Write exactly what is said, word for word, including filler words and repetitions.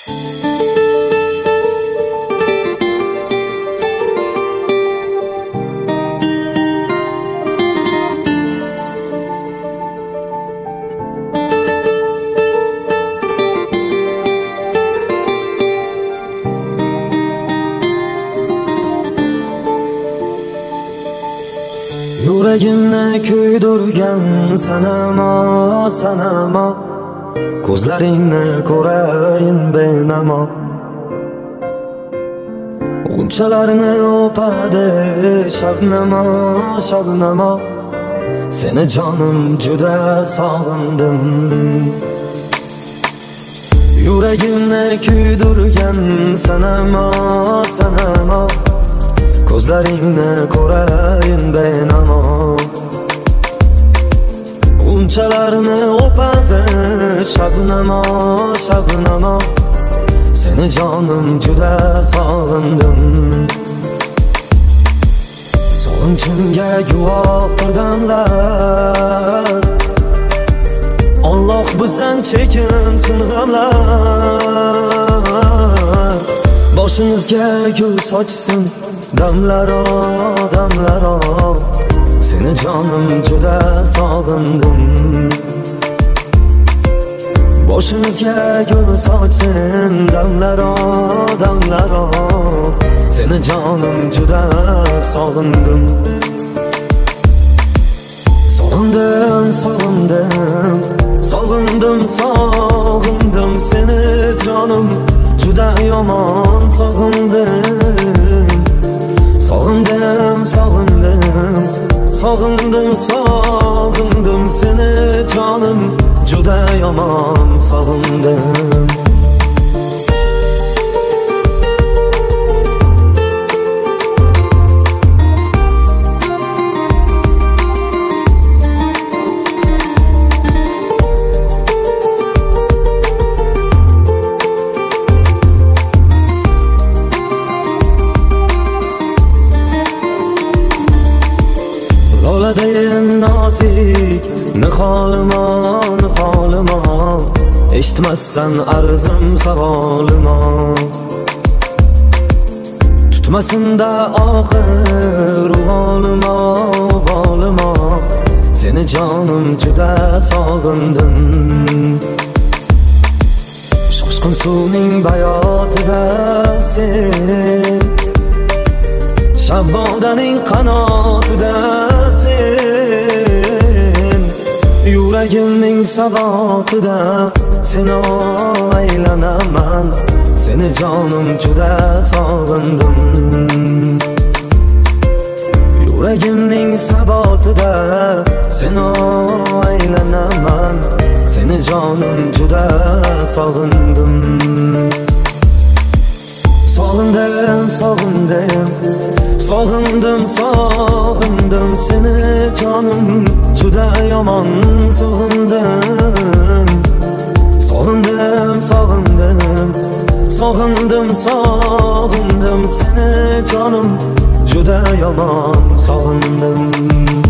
Yuragimni kuydirgan sanamo, sanamo, ko'zlaringni ko'rayin benamo. G'unchalarni o'padi shabnamo, shabnamo, seni jonim juda sog'indim. Yuragimni kuydirgan sanamo, sanamo, ko'zlaringni ko'rayin benamo. Unchalarni o'padi shabnamo, shabnamo, seni jonim juda sog'indim. Sog'inchimga guvohdir damlar, Alloh bizdan chekinsin g'amlar. Boshimizga gul sochsin damlaro, damlaro, seni jonim juda sog'indim. Boshimizga gul sochsin damlaro, damlaro, seni jonim juda sog'indim. Sog'indim, sog'indim, sog'indim, sog'indim seni jonim juda yomon sog'indim. Sog'indim, sog'indim, sog'indim, sog'indim seni jonim juda yomon sog'indim. Loladayin nozik niholimo, niholimo, eshitmassan arzim savolimo. Tutmasinda oxir volimo, volimo, seni jonim juda sog'indim. Shoshqin suvning bayotida sen, Shabbodaning qanotida sen, yuragimning sabotida seni aylanaman. Seni jonim juda sog'indim. Yuragimning sabotida seni aylanaman. Seni jonim juda sog'indim. Sog'indim, sog'indim, sog'indim, sog'indim seni jonim juda yomon sog'indim. Sog'indim, sog'indim, sog'indim, sog'indim seni jonim juda yomon sog'indim.